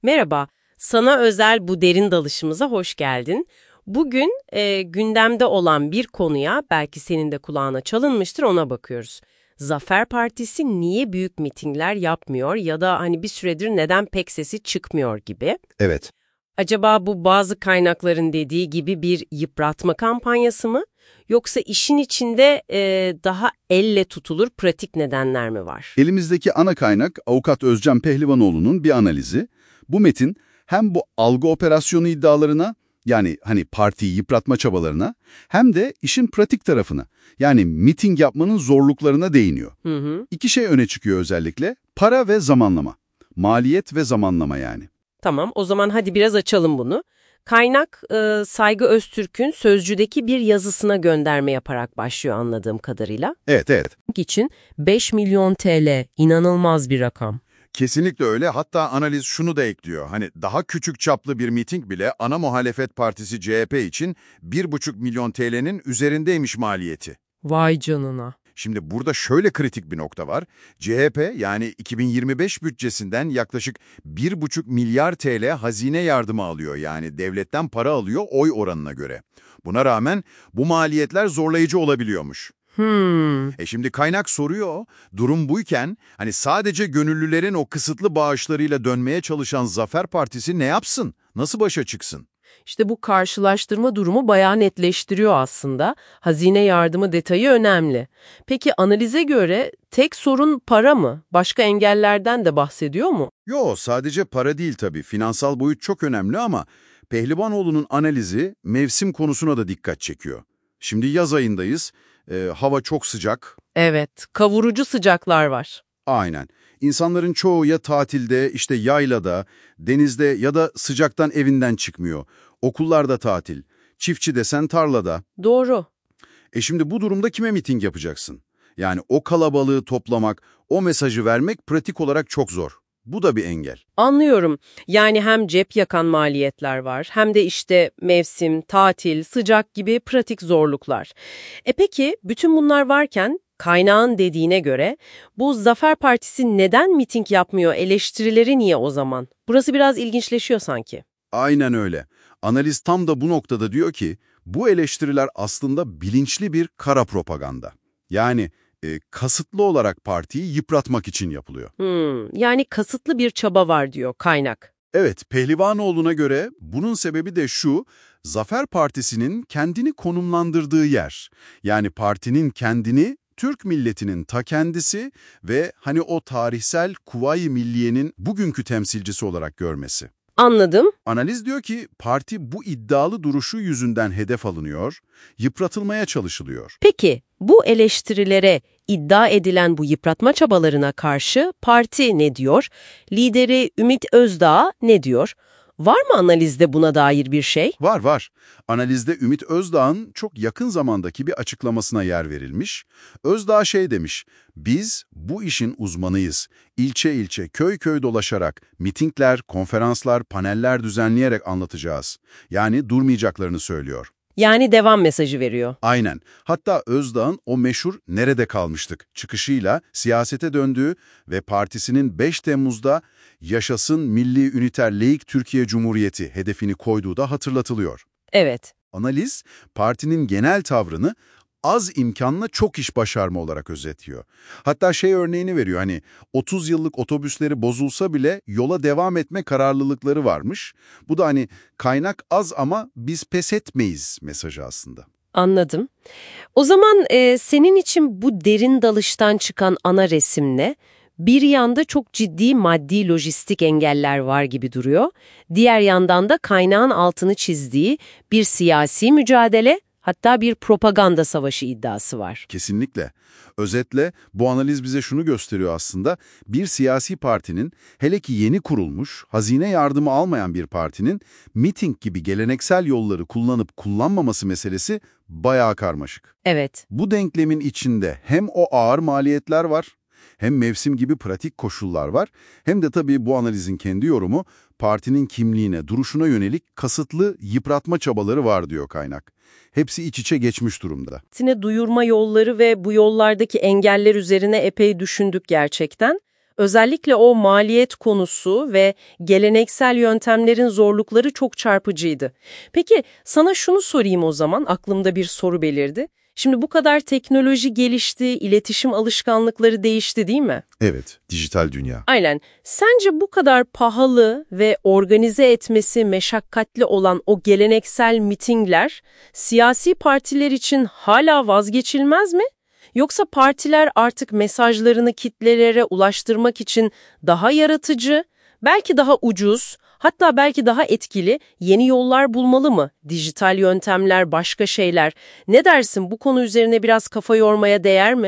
Merhaba, sana özel bu derin dalışımıza hoş geldin. Bugün gündemde olan bir konuya, belki senin de kulağına çalınmıştır, ona bakıyoruz. Zafer Partisi niye büyük mitingler yapmıyor ya da hani bir süredir neden pek sesi çıkmıyor gibi. Evet. Acaba bu bazı kaynakların dediği gibi bir yıpratma kampanyası mı? Yoksa işin içinde daha elle tutulur pratik nedenler mi var? Elimizdeki ana kaynak Avukat Özcan Pehlivanoğlu'nun bir analizi. Bu metin hem bu algı operasyonu iddialarına, yani hani partiyi yıpratma çabalarına, hem de işin pratik tarafına, yani miting yapmanın zorluklarına değiniyor. Hı hı. İki şey öne çıkıyor özellikle: para ve zamanlama. Maliyet ve zamanlama yani. Tamam, o zaman hadi biraz açalım bunu. Kaynak Saygı Öztürk'ün Sözcü'deki bir yazısına gönderme yaparak başlıyor anladığım kadarıyla. Evet. İçin 5 milyon TL inanılmaz bir rakam. Kesinlikle öyle. Hatta analiz şunu da ekliyor. Hani daha küçük çaplı bir miting bile ana muhalefet partisi CHP için 1,5 milyon TL'nin üzerindeymiş maliyeti. Vay canına. Şimdi burada şöyle kritik bir nokta var. CHP yani 2025 bütçesinden yaklaşık 1,5 milyar TL hazine yardımı alıyor. Yani devletten para alıyor oy oranına göre. Buna rağmen bu maliyetler zorlayıcı olabiliyormuş. Şimdi kaynak soruyor, durum buyken hani sadece gönüllülerin o kısıtlı bağışlarıyla dönmeye çalışan Zafer Partisi ne yapsın? Nasıl başa çıksın? İşte bu karşılaştırma durumu bayağı netleştiriyor aslında. Hazine yardımı detayı önemli. Peki analize göre tek sorun para mı? Başka engellerden de bahsediyor mu? Yo, sadece para değil tabii. Finansal boyut çok önemli ama Pehlivanoğlu'nun analizi mevsim konusuna da dikkat çekiyor. Şimdi yaz ayındayız, hava çok sıcak. Evet, kavurucu sıcaklar var. Aynen. İnsanların çoğu ya tatilde, işte yaylada, denizde ya da sıcaktan evinden çıkmıyor. Okullarda tatil. Çiftçi desen tarlada. Doğru. Şimdi bu durumda kime miting yapacaksın? Yani o kalabalığı toplamak, o mesajı vermek pratik olarak çok zor. Bu da bir engel. Anlıyorum. Yani hem cep yakan maliyetler var, hem de işte mevsim, tatil, sıcak gibi pratik zorluklar. Peki bütün bunlar varken kaynağın dediğine göre bu Zafer Partisi neden miting yapmıyor, eleştirileri niye o zaman? Burası biraz ilginçleşiyor sanki. Aynen öyle. Analiz tam da bu noktada diyor ki, bu eleştiriler aslında bilinçli bir kara propaganda. Yani kasıtlı olarak partiyi yıpratmak için yapılıyor. Yani kasıtlı bir çaba var diyor kaynak. Evet, Pehlivanoğlu'na göre bunun sebebi de şu: Zafer Partisi'nin kendini konumlandırdığı yer. Yani partinin kendini Türk milletinin ta kendisi ve hani o tarihsel Kuvayi Milliye'nin bugünkü temsilcisi olarak görmesi. Anladım. Analiz diyor ki parti bu iddialı duruşu yüzünden hedef alınıyor, yıpratılmaya çalışılıyor. Peki bu eleştirilere, iddia edilen bu yıpratma çabalarına karşı parti ne diyor? Lideri Ümit Özdağ ne diyor? Var mı analizde buna dair bir şey? Var. Analizde Ümit Özdağ'ın çok yakın zamandaki bir açıklamasına yer verilmiş. Özdağ şey demiş: biz bu işin uzmanıyız. İlçe ilçe, köy köy dolaşarak, mitingler, konferanslar, paneller düzenleyerek anlatacağız. Yani durmayacaklarını söylüyor. Yani devam mesajı veriyor. Aynen. Hatta Özdağ'ın o meşhur "nerede kalmıştık" çıkışıyla siyasete döndüğü ve partisinin 5 Temmuz'da "Yaşasın Milli Üniter Laik Türkiye Cumhuriyeti" hedefini koyduğu da hatırlatılıyor. Evet. Analiz, partinin genel tavrını az imkanla çok iş başarma olarak özetliyor. Hatta şey örneğini veriyor, hani 30 yıllık otobüsleri bozulsa bile yola devam etme kararlılıkları varmış. Bu da hani kaynak az ama biz pes etmeyiz mesajı aslında. Anladım. O zaman senin için bu derin dalıştan çıkan ana resim ne? Bir yanda çok ciddi maddi lojistik engeller var gibi duruyor. Diğer yandan da kaynağın altını çizdiği bir siyasi mücadele, hatta bir propaganda savaşı iddiası var. Kesinlikle. Özetle bu analiz bize şunu gösteriyor aslında: bir siyasi partinin, hele ki yeni kurulmuş, hazine yardımı almayan bir partinin miting gibi geleneksel yolları kullanıp kullanmaması meselesi bayağı karmaşık. Evet. Bu denklemin içinde hem o ağır maliyetler var, hem mevsim gibi pratik koşullar var, hem de tabii bu analizin kendi yorumu, partinin kimliğine, duruşuna yönelik kasıtlı yıpratma çabaları var diyor kaynak. Hepsi iç içe geçmiş durumda. Duyurma yolları ve bu yollardaki engeller üzerine epey düşündük gerçekten. Özellikle o maliyet konusu ve geleneksel yöntemlerin zorlukları çok çarpıcıydı. Peki sana şunu sorayım o zaman, aklımda bir soru belirdi. Şimdi bu kadar teknoloji gelişti, iletişim alışkanlıkları değişti değil mi? Evet, dijital dünya. Aynen. Sence bu kadar pahalı ve organize etmesi meşakkatli olan o geleneksel mitingler siyasi partiler için hala vazgeçilmez mi? Yoksa partiler artık mesajlarını kitlelere ulaştırmak için daha yaratıcı, belki daha ucuz, hatta belki daha etkili yeni yollar bulmalı mı? Dijital yöntemler, başka şeyler. Ne dersin, bu konu üzerine biraz kafa yormaya değer mi?